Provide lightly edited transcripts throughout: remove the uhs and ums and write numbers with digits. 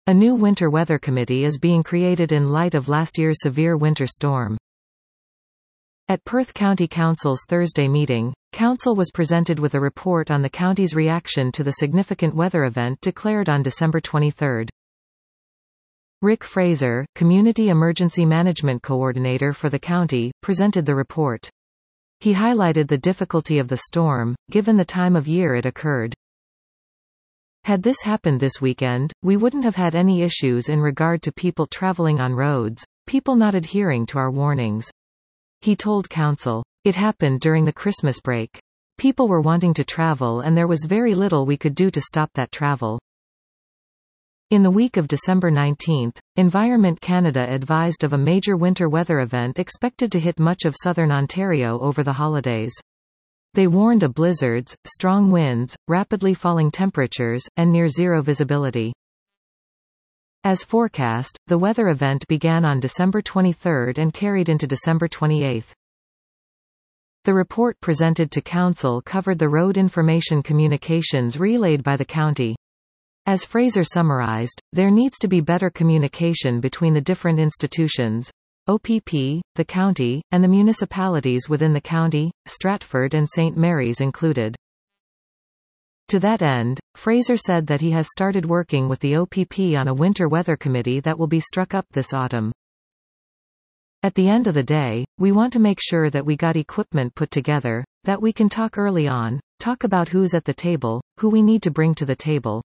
A new winter weather committee is being created in light of last year's severe winter storm. At Perth County Council's Thursday meeting, Council was presented with a report on the county's reaction to the significant weather event declared on December 23. Rick Fraser, Community Emergency Management Coordinator for the county, presented the report. He highlighted the difficulty of the storm, given the time of year it occurred. Had this happened this weekend, we wouldn't have had any issues in regard to people traveling on roads, people not adhering to our warnings. He told Council. It happened during the Christmas break. People were wanting to travel and there was very little we could do to stop that travel. In the week of December 19, Environment Canada advised of a major winter weather event expected to hit much of southern Ontario over the holidays. They warned of blizzards, strong winds, rapidly falling temperatures, and near-zero visibility. As forecast, the weather event began on December 23 and carried into December 28. The report presented to Council covered the road information communications relayed by the county. As Fraser summarized, there needs to be better communication between the different institutions, OPP, the county, and the municipalities within the county, Stratford and St. Mary's included. To that end, Fraser said that he has started working with the OPP on a winter weather committee that will be struck up this autumn. At the end of the day, we want to make sure that we got equipment put together, that we can talk early on, talk about who's at the table, who we need to bring to the table.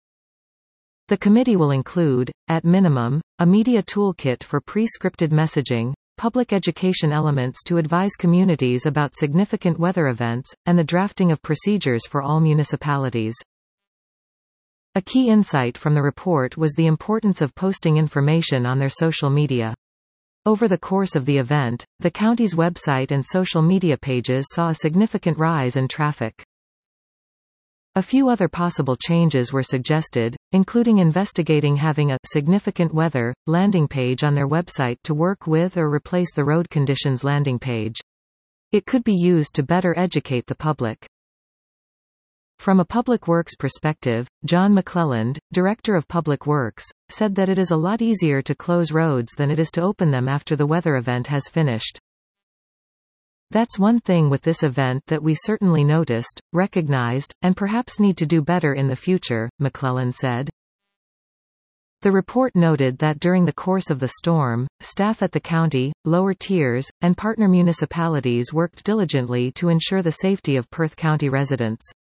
The committee will include, at minimum, a media toolkit for pre-scripted messaging, public education elements to advise communities about significant weather events, and the drafting of procedures for all municipalities. A key insight from the report was the importance of posting information on their social media. Over the course of the event, the county's website and social media pages saw a significant rise in traffic. A few other possible changes were suggested, including investigating having a significant weather landing page on their website to work with or replace the road conditions landing page. It could be used to better educate the public. From a Public Works perspective, John McClelland, Director of Public Works, said that it is a lot easier to close roads than it is to open them after the weather event has finished. That's one thing with this event that we certainly noticed, recognized, and perhaps need to do better in the future, McClelland said. The report noted that during the course of the storm, staff at the county, lower tiers, and partner municipalities worked diligently to ensure the safety of Perth County residents.